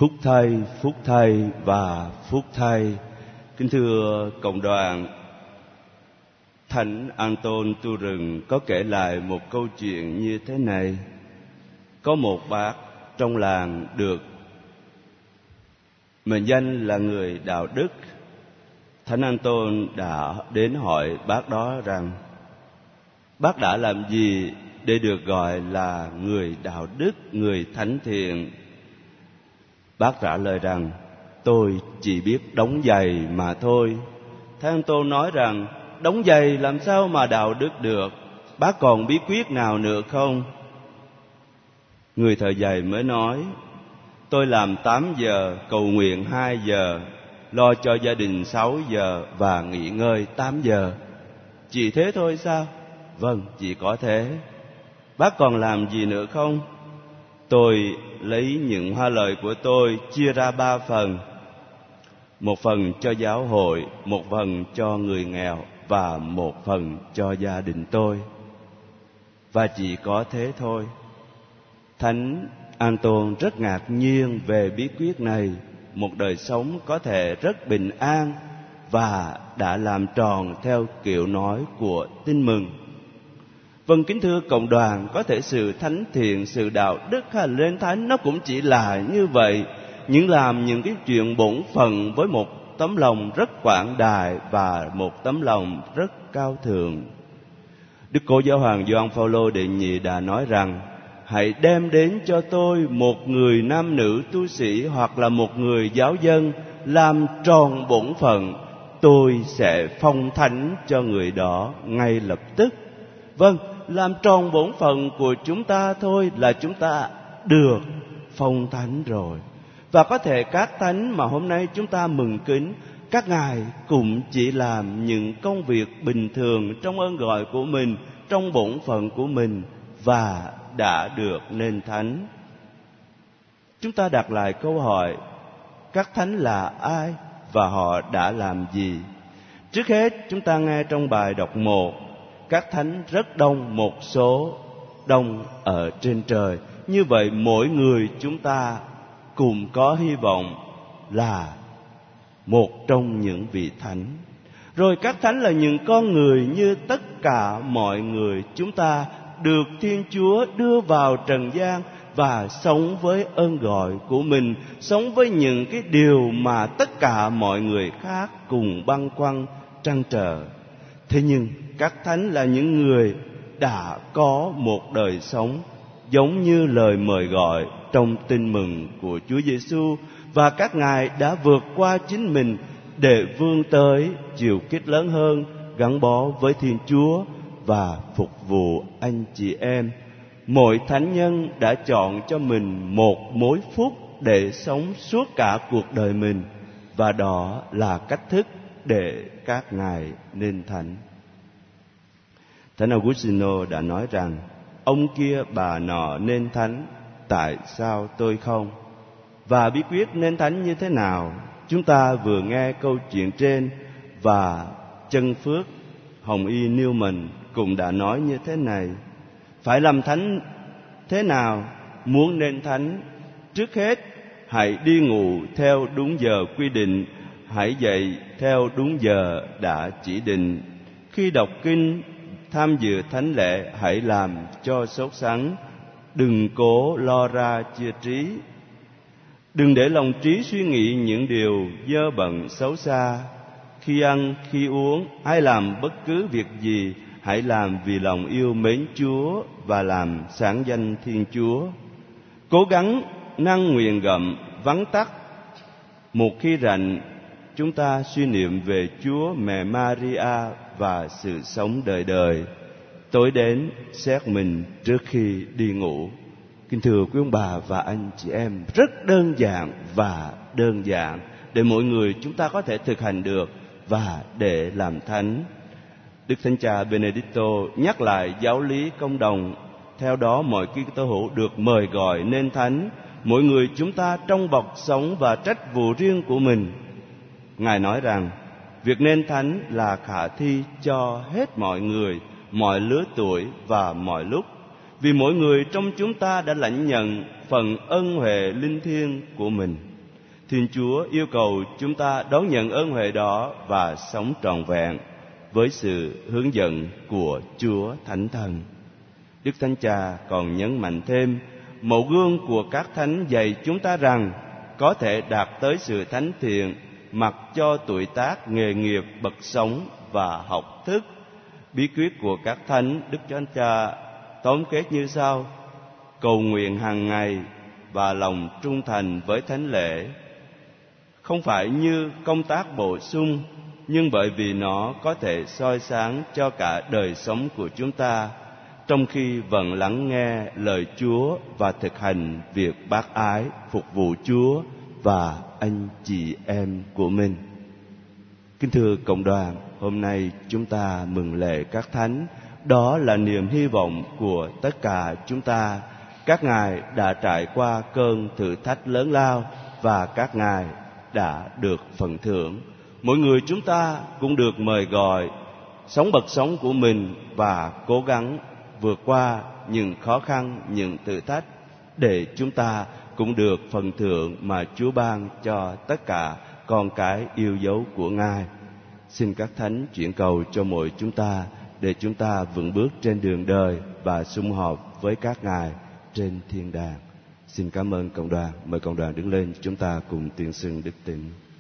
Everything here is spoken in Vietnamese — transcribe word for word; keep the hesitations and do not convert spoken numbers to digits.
Phúc thay, phúc thay và phúc thay. Kính thưa cộng đoàn, Thánh Anton Tu Rừng có kể lại một câu chuyện như thế này. Có một bác trong làng được mệnh danh là người đạo đức. Thánh Anton đã đến hỏi bác đó rằng: bác đã làm gì để được gọi là người đạo đức, người thánh thiện? Bác trả lời rằng: tôi chỉ biết đóng giày mà thôi. Thánh Anton nói rằng: đóng giày làm sao mà đạo đức được? Bác còn bí quyết nào nữa không? Người thợ giày mới nói: tôi làm tám giờ, cầu nguyện hai giờ, lo cho gia đình sáu giờ và nghỉ ngơi tám giờ. Chỉ thế thôi sao? Vâng, chỉ có thế. Bác còn làm gì nữa không? Tôi lấy những hoa lời của tôi chia ra ba phần. Một phần cho giáo hội, một phần cho người nghèo và một phần cho gia đình tôi. Và chỉ có thế thôi. Thánh Anton rất ngạc nhiên về bí quyết này, một đời sống có thể rất bình an và đã làm tròn theo kiểu nói của Tin Mừng. Vâng, kính thưa cộng đoàn, có thể sự thánh thiện, sự đạo đức hay lên thánh nó cũng chỉ là như vậy, những làm những cái chuyện bổn phận với một tấm lòng rất quảng đại và một tấm lòng rất cao thượng. Đức Cố Giáo hoàng Gioan Phaolô đệ nhị đã nói rằng: hãy đem đến cho tôi một người nam nữ tu sĩ hoặc là một người giáo dân làm tròn bổn phận, tôi sẽ phong thánh cho người đó ngay lập tức. Vâng, làm tròn bổn phận của chúng ta thôi là chúng ta được phong thánh rồi. Và có thể các thánh mà hôm nay chúng ta mừng kính, các ngài cũng chỉ làm những công việc bình thường trong ơn gọi của mình, trong bổn phận của mình và đã được nên thánh. Chúng ta đặt lại câu hỏi: các thánh là ai và họ đã làm gì? Trước hết chúng ta nghe trong bài đọc một, các thánh rất đông, một số đông ở trên trời. Như vậy mỗi người chúng ta cùng có hy vọng là một trong những vị thánh. Rồi các thánh là những con người như tất cả mọi người chúng ta, được Thiên Chúa đưa vào trần gian và sống với ơn gọi của mình, sống với những cái điều mà tất cả mọi người khác cùng băn khoăn trăn trở. Thế nhưng các thánh là những người đã có một đời sống giống như lời mời gọi trong Tin Mừng của Chúa Giêsu, và các ngài đã vượt qua chính mình để vươn tới chiều kích lớn hơn, gắn bó với Thiên Chúa và phục vụ anh chị em. Mỗi thánh nhân đã chọn cho mình một mối phúc để sống suốt cả cuộc đời mình, và đó là cách thức để các ngài nên thánh. Thánh Augustino đã nói rằng: ông kia bà nọ nên thánh, tại sao tôi không? Và bí quyết nên thánh như thế nào? Chúng ta vừa nghe câu chuyện trên, và Chân Phước Hồng Y Newman cũng đã nói như thế này: phải làm thánh thế nào? Muốn nên thánh, trước hết hãy đi ngủ theo đúng giờ quy định, hãy dậy theo đúng giờ đã chỉ định. Khi đọc kinh, tham dự thánh lễ, hãy làm cho sốt sắng, đừng cố lo ra chia trí. Đừng để lòng trí suy nghĩ những điều dơ bẩn xấu xa. Khi ăn, khi uống, hãy làm bất cứ việc gì, hãy làm vì lòng yêu mến Chúa và làm sáng danh Thiên Chúa. Cố gắng năng nguyện gậm, vắn tắt. Một khi rảnh, chúng ta suy niệm về Chúa Mẹ Maria và sự sống đời đời. Tối đến, xét mình trước khi đi ngủ. Kính thưa quý ông bà và anh chị em, rất đơn giản và đơn giản để mỗi người chúng ta có thể thực hành được và để làm thánh. Đức Thánh Cha Benedicto nhắc lại giáo lý công đồng. Theo đó, mọi Kitô hữu được mời gọi nên thánh, mỗi người chúng ta trong bọc sống và trách vụ riêng của mình. Ngài nói rằng việc nên thánh là khả thi cho hết mọi người, mọi lứa tuổi và mọi lúc, vì mỗi người trong chúng ta đã lãnh nhận phần ân huệ linh thiêng của mình. Thiên Chúa yêu cầu chúng ta đón nhận ơn huệ đó và sống trọn vẹn với sự hướng dẫn của Chúa Thánh Thần. Đức Thánh Cha còn nhấn mạnh thêm, mẫu gương của các thánh dạy chúng ta rằng có thể đạt tới sự thánh thiện mặc cho tuổi tác, nghề nghiệp, bậc sống và học thức. Bí quyết của các thánh, Đức Thánh Cha tóm kết như sau: cầu nguyện hàng ngày và lòng trung thành với thánh lễ, không phải như công tác bổ sung, nhưng bởi vì nó có thể soi sáng cho cả đời sống của chúng ta, trong khi vẫn lắng nghe lời Chúa và thực hành việc bác ái, phục vụ Chúa và anh chị em của mình. Kính thưa cộng đoàn, hôm nay chúng ta mừng lễ các thánh. Đó là niềm hy vọng của tất cả chúng ta. Các ngài đã trải qua cơn thử thách lớn lao và các ngài đã được phần thưởng. Mỗi người chúng ta cũng được mời gọi sống bậc sống của mình và cố gắng vượt qua những khó khăn, những thử thách để chúng ta cũng được phần thưởng mà Chúa ban cho tất cả con cái yêu dấu của Ngài. Xin các thánh chuyển cầu cho mỗi chúng ta để chúng ta vững bước trên đường đời và sum họp với các ngài trên thiên đàng. Xin cảm ơn cộng đoàn. Mời cộng đoàn đứng lên, chúng ta cùng tuyên xưng đức tin.